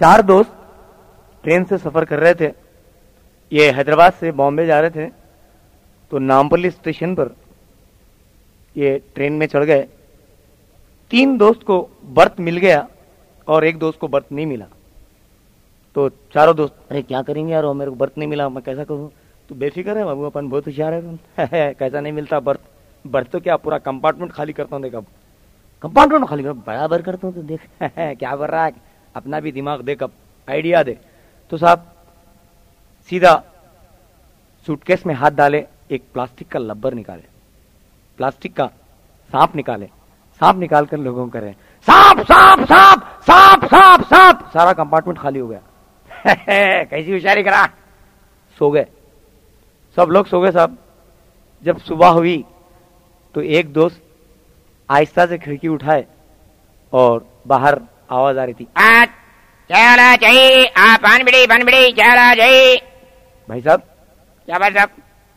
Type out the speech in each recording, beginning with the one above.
चार दोस्त ट्रेन से सफर कर रहे थे। ये हैदराबाद से बॉम्बे जा रहे थे। तो नामपल्ली स्टेशन पर ये ट्रेन में चढ़ गए। तीन दोस्त को बर्थ मिल गया और एक दोस्त को बर्थ नहीं मिला। तो चारों दोस्त, अरे क्या करेंगे यार, मेरे को बर्थ नहीं मिला, मैं कैसा करूं? तो बेफिक्र है बाबू, अपन बहुत होशियार है। कैसा नहीं मिलता बर्थ? बर्थ तो क्या, पूरा कंपार्टमेंट खाली करता हूँ। देखा, कंपार्टमेंट खाली कर बराबर करता हूँ। तो देख क्या कर रहा है, अपना भी दिमाग देख, अब आइडिया दे। तो साहब सीधा सूटकेस में हाथ डाले, एक प्लास्टिक का लब्बर निकाले, प्लास्टिक का सांप निकाले, सांप निकाल कर लोगों को कर रहे हैं, सांप सांप सांप सांप सांप सांप। सारा कंपार्टमेंट खाली हो गया। कैसी होशियारी करा। सो गए, सब लोग सो गए साहब। जब सुबह हुई तो एक दोस्त आहिस्ता से खिड़की उठाए और बाहर आवाज आ रही थी, चला चाहिए बनबड़ी चला चाहिए। भाई साहब, क्या भाई साहब?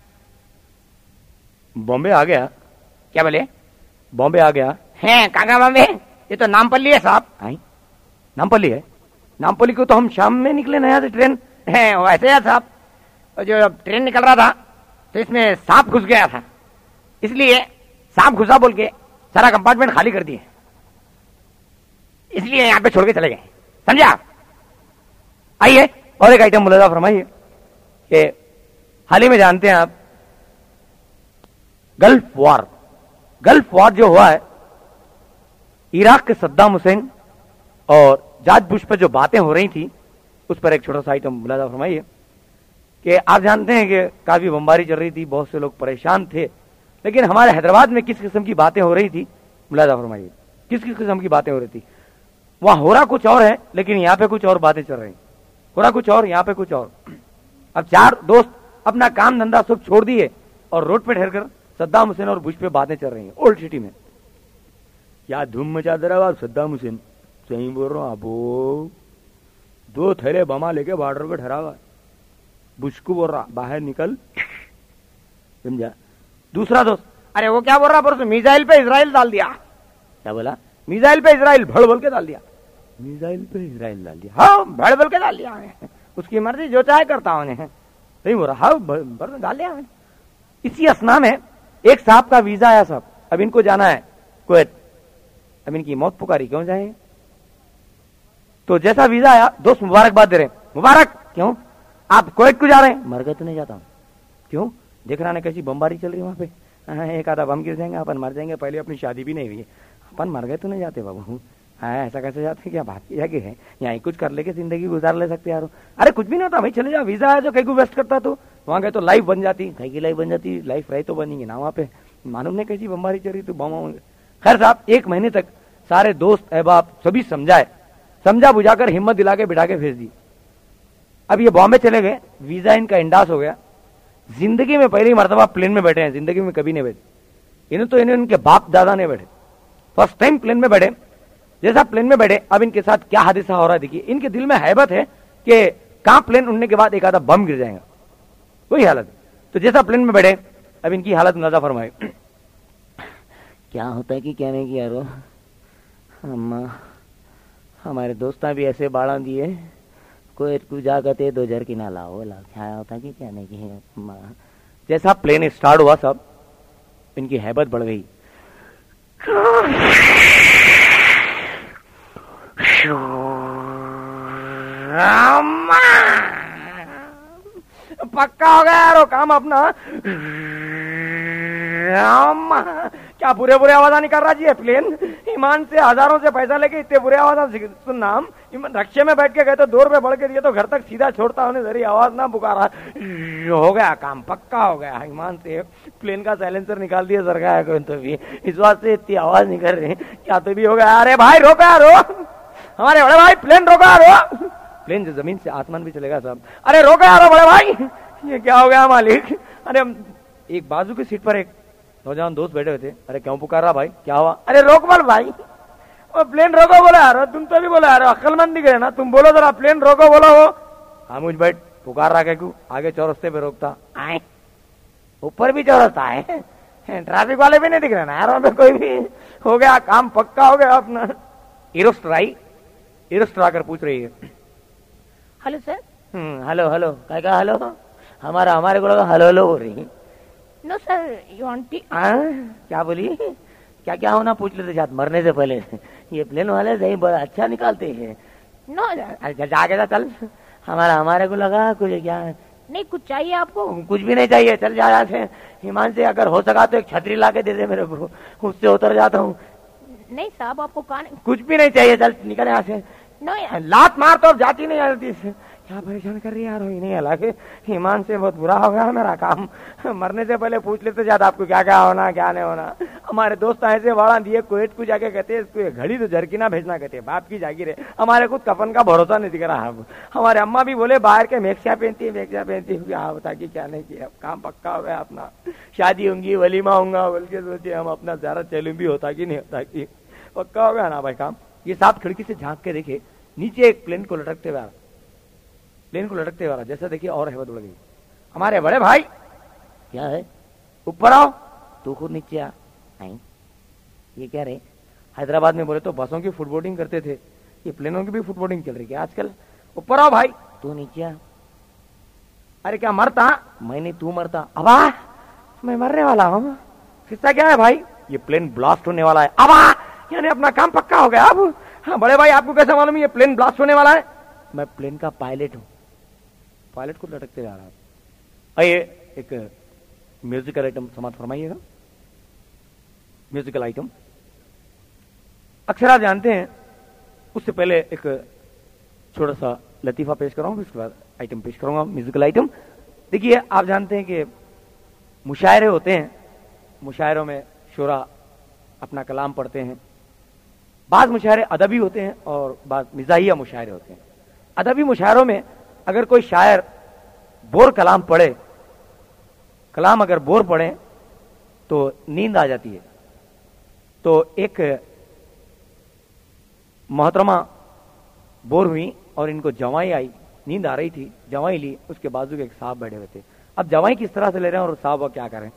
बॉम्बे आ गया। क्या बोले? बॉम्बे आ गया है? कहाँ बॉम्बे? ये तो नामपल्ली है साहब। नामपल्ली है? नामपल्ली को तो हम शाम में निकले नया से ट्रेन है। वैसे है साहब, जो ट्रेन निकल रहा था तो इसमें सांप घुस गया था, इसलिए सांप घुसा बोल के सारा कंपार्टमेंट खाली कर दिए, इसलिए यहाँ पे छोड़ के चले गए। समझा? आइए और एक आइटम मुलाजा फरमाइए कि हाल ही में जानते हैं आप गल्फ वॉर जो हुआ है, इराक के सद्दाम हुसैन और जॉर्ज बुश पर जो बातें हो रही थी, उस पर एक छोटा सा आइटम मुलाजा फरमाइए कि आप जानते हैं कि काफी बमबारी चल रही थी, बहुत से लोग परेशान थे, लेकिन हमारे हैदराबाद में किस किस्म की बातें हो रही थी, मुलाजा फरमाइए। किस किस किस्म की बातें हो रही थी? वहां हो रहा कुछ और है, लेकिन यहाँ पे कुछ और बातें चल रही। हो रहा कुछ और, यहाँ पे कुछ और। अब चार दोस्त अपना काम धंधा सब छोड़ दिए और रोड पे ठहर कर सद्दाम हुसैन और बुश पे बातें चल रही हैं ओल्ड सिटी में। क्या धूम मचा दे रहा है सद्दाम हुसैन, सही बोल रहा हूँ आपो। 2 थैले बमा लेके बॉर्डर पे ठहरा हुआ। बुश को बोल रहा बाहर निकल, समझा? दूसरा दोस्त, अरे वो क्या बोल रहा, परसों मिसाइल पे इजराइल डाल दिया। क्या बोला? मिसाइल पे इजराइल भड़ बोल के डाल दिया। मिसाइल पे इजराइल डाल दिया? हाँ, भड़ बोल के डाल दिया। उसकी मर्जी, जो चाहे करता हूँ। नहीं बोल रहा, हाँ डाल दिया। इसी असना में एक साहब का वीजा आया साहब, अब इनको जाना है कुवैत। अब इनकी मौत पुकारी, क्यों जाए? तो जैसा वीजा आया, दोस्त मुबारकबाद दे रहे, मुबारक। क्यों? आप कुवैत को जा रहे हैं? मर गए तो नहीं जाता हूं। क्यों? देख रहा है कैसी बमबारी चल रही है वहां पे। एक आधा बम गिर जाएंगे, अपन मर जाएंगे। पहले अपनी शादी भी नहीं हुई है, अपन मर गए तो नहीं जाते बाबू। ऐसा कैसे जाते? क्या बात की है? यहाँ कुछ कर लेके जिंदगी गुजार ले सकते यार। अरे कुछ भी नहीं होता भाई, चले जाओ। वीजा है जो कहीं को वेस्ट करता, तो वहां गए तो लाइफ बन जाती। कहीं की लाइफ बन जाती? लाइफ रही तो बनेंगे ना वहां पे। मालूम नहीं कैसी बमबारी चल रही, तो बम। खैर साहब, 1 महीने तक सारे दोस्त अहबाब सभी समझाए, समझा बुझाकर हिम्मत दिला के बिठा के भेज दी। अब ये बॉम्बे चले गए, वीजा इनका इंडास हो गया। जिंदगी में पहली मरतबा प्लेन में बैठे हैं, जिंदगी में कभी नहीं बैठे। इन्हें उनके बाप दादा ने बैठे, फर्स्ट टाइम प्लेन में बैठे। जैसा प्लेन में बैठे, अब इनके साथ क्या हादसा हो रहा है देखिए। इनके दिल में हैबत है कि कहां प्लेन उड़ने के बाद एक आधा बम गिर जाएगा, वही हालत। तो जैसा प्लेन में बैठे, अब इनकी हालत मुलाजा फरमाए। क्या होता है कि कहने की यारो, हमारे दोस्ता भी ऐसे बाड़ा दिए, कोई जागते 2 जर की ना लाओ ला। क्या होता है कि कहने की। जैसा प्लेन स्टार्ट हुआ सब, इनकी हैबत बढ़ गई। पक्का हो गया यार काम अपना। क्या बुरे बुरे आवाजा निकाल रहा जी है प्लेन। ईमान से हजारों से पैसा लेके इतने बुरे आवाज सुनना। हम रक्शे में बैठ के गए तो 2 रुपए बढ़ के दिए, तो घर तक सीधा छोड़ता उन्हें, जरी आवाज ना पुकारा। हो गया काम, पक्का हो गया। ईमान से प्लेन का साइलेंसर निकाल दिया सरकार को, तो भी इस बात से इतनी आवाज निकल रही। क्या तो भी हो गया। अरे भाई रोको यार, हमारे बड़े भाई प्लेन रोको यार। प्लेन जो जमीन से आसमान भी चलेगा साहब। अरे रोको यार बड़े भाई, ये क्या हो गया मालिक। अरे एक बाजू की सीट पर एक नौजवान दोस्त बैठे हुए थे। अरे क्यों पुकारा भाई, क्या हुआ? अरे रोक बोल भाई, वो प्लेन रोको बोला यार। तुम तो भी बोला यार, अक्लमंद दिख रहे ना, तुम बोलो जरा प्लेन रोको बोलो। वो खामोश बैठ, पुकार रहा क्यों? आगे चौरस्ते पे रोकता, आए ऊपर भी चौरस्ता है, ट्रैफिक वाले भी नहीं दिख रहे ना यार वहां पे कोई भी। हो गया काम, पक्का हो गया अपना। इरोस्ट्रा कर पूछ रही है, हेलो सर। हेलो हेलो काय का हेलो, हमारे को लगा हेलो हेलो हो रही। नो सर, यू वांट क्या बोली, क्या क्या होना पूछ लेते जात मरने से पहले। ये प्लेन वाले सही बड़ा अच्छा निकालते हैं। नो जाके जा चल, हमारे को लगा कुछ क्या नहीं, कुछ चाहिए आपको? कुछ भी नहीं चाहिए, चल जा यहाँ से। हिमान से अगर हो सका तो एक छतरी ला के दे दे मेरे को, उससे उतर जाता हूँ। नहीं साहब, आपको कहाँ? कुछ भी नहीं चाहिए, चल निकल यहाँ से। नो यार, लात मार तो अब जाती नहीं आती से। क्या परेशान कर रही है यार, ही नहीं हालांकि ईमान से बहुत बुरा हो गया मेरा काम। मरने से पहले पूछ लेते ज्यादा आपको क्या क्या होना क्या नहीं होना। हमारे दोस्त ऐसे वाड़ा दिए कुवैत को जाके कहते इसको ये घड़ी तो जरकिना भेजना कहते, बाप की जागीर है। हमारे कुछ कफन का भरोसा नहीं दिख रहा। हमारे अम्मा भी बोले बाहर के मेक्सिया पहनती हुई हाँ बता कि क्या नहीं किया, काम पक्का हो गया अपना, शादी होंगी वलीमा होगा बोल के सोचे हम अपना ज्यादा चैलेंज भी होता कि नहीं होता कि पक्का हो गया ना भाई काम। ये साथ खिड़की से झांक के देखे, नीचे एक प्लेन को लटकते हुए आ रहा, जैसा देखिए और हैबत बढ़ गई। हमारे बड़े भाई क्या है, ऊपर आओ, तू खुद नीचे आ। नहीं ये क्या रहे, हैदराबाद में बोले तो बसों की फुटबोर्डिंग करते थे, ये प्लेनों की भी फुटबोर्डिंग चल रही है आजकल। ऊपर आओ भाई, तू नीचे आ। अरे क्या मरता, मैं नहीं तू मरता। अबा मैं मरने वाला हूँ, किस्सा क्या है भाई, ये प्लेन ब्लास्ट होने वाला है। अबा यानी अपना काम पक्का हो गया अब। हाँ बड़े भाई आपको कैसे मालूम ये प्लेन ब्लास्ट होने वाला है? मैं प्लेन का पायलट हूँ, पायलट को लटकते जा रहा है। आइए एक म्यूजिकल आइटम समाप्त फरमाइएगा। म्यूजिकल आइटम अक्सर आप जानते हैं, उससे पहले एक छोटा सा लतीफा पेश कराऊंगा, उसके बाद आइटम पेश करूंगा म्यूजिकल आइटम। देखिए आप जानते हैं कि मुशायरे होते हैं, मुशायरों में शोरा अपना कलाम पढ़ते हैं। बाद मुशायरे अदबी होते हैं और बाद मिजाहिया मुशायरे होते हैं। अदबी मुशायरों में अगर कोई शायर बोर कलाम पढ़े, कलाम अगर बोर पढ़े तो नींद आ जाती है। तो एक मोहतरमा बोर हुई और इनको जवाई आई, नींद आ रही थी, जवाई ली, उसके बाजू के एक साहब बैठे हुए थे। अब जवाई किस तरह से ले रहे हैं और साहब क्या करें।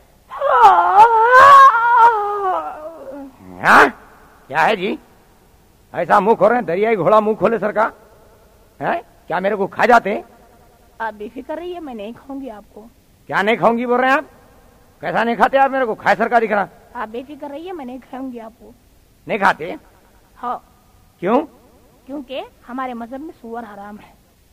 हाँ? क्या है जी, ऐसा मुंह खोल रहे हैं, दरियाई घोड़ा मुंह खोले सर का है, क्या मेरे को खा जाते हैं? आप बेफिक्र रहिए, मैं नहीं खाऊंगी आपको। क्या नहीं खाऊंगी बोल रहे हैं आप, कैसा नहीं खाते आप, मेरे को खाए सर का दिख रहा। आप बेफिक्र रहिए, मैं नहीं खाऊंगी आपको। नहीं खाते? हाँ। क्यों? क्योंकि हमारे मजहब में सुअर हराम है।